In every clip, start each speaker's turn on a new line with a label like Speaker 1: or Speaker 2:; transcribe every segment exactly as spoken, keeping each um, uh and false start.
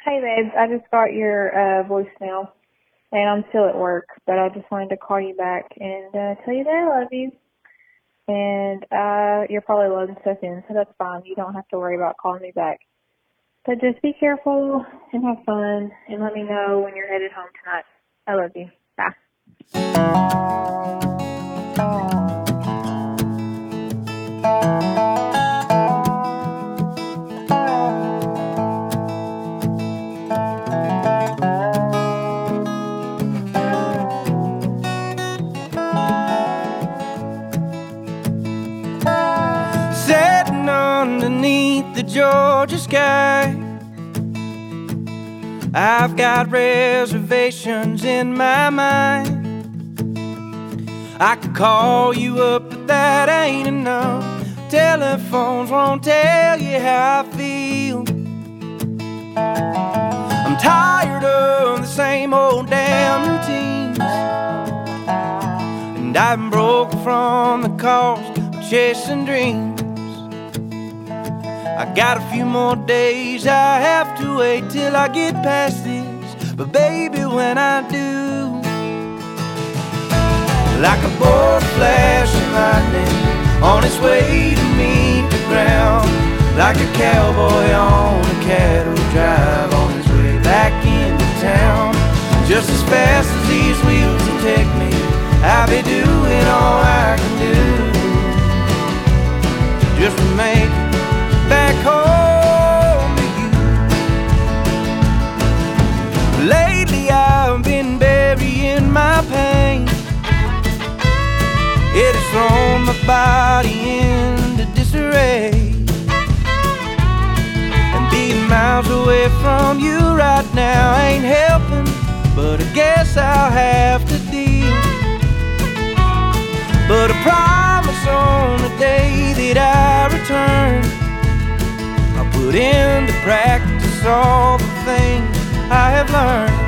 Speaker 1: Hey, babes, I just got your uh, voicemail, and I'm still at work, but I just wanted to call you back and uh, tell you that I love you. And uh, you're probably loading stuff in, so that's fine. You don't have to worry about calling me back. But just be careful and have fun, and let me know when you're headed home tonight. I love you. Bye.
Speaker 2: Sitting underneath the Georgia sky, I've got reservations in my mind. I could call you up, but that ain't enough. Telephones won't tell you how I feel. I'm tired of the same old damn routines, and I'm broke from the cost of chasing dreams. I got a few more days, I have to wait till I get past this. But baby, when I do, like a bolt flashing lightning on its way to meet the ground, like a cowboy on a cattle drive on his way back into town. Just as fast as these wheels will take me, I'll be doing all I can do just to make it back home to you. Lately I've been burying my pain. It has thrown my body into disarray, and being miles away from you right now ain't helping, but I guess I'll have to deal. But I promise on the day that I return, I'll put into practice all the things I have learned,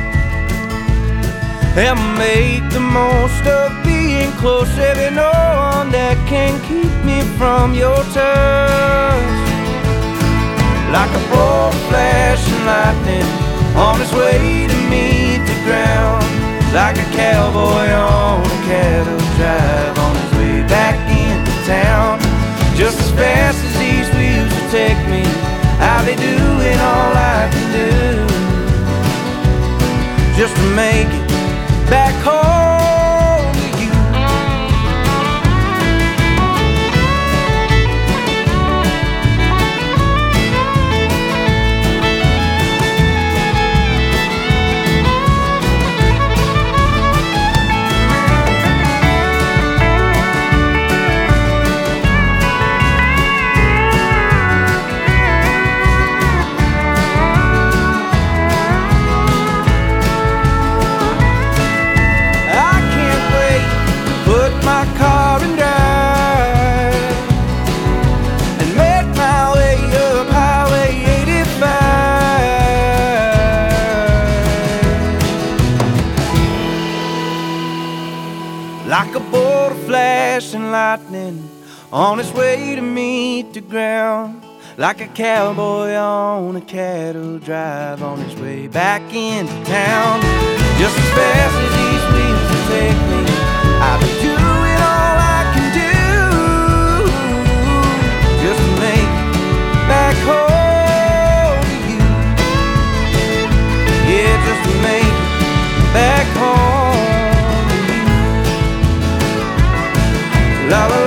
Speaker 2: and make the most of being close. Every no one that can keep me from your touch, like a bolt flashing lightning on its way to meet the ground, like a cowboy on a cattle drive on his way back into town. Just as fast as these wheels will take me, I'll be doing all I can do just to make it back home to you. My car and drive and make my way up Highway eighty-five, like a bolt of flashing lightning on its way to meet the ground, like a cowboy on a cattle drive on his way back into town. Just as fast as these wheels will take me, I'll be doing all I can do just to make it back home to you. Yeah, just to make it back home to you. La la la.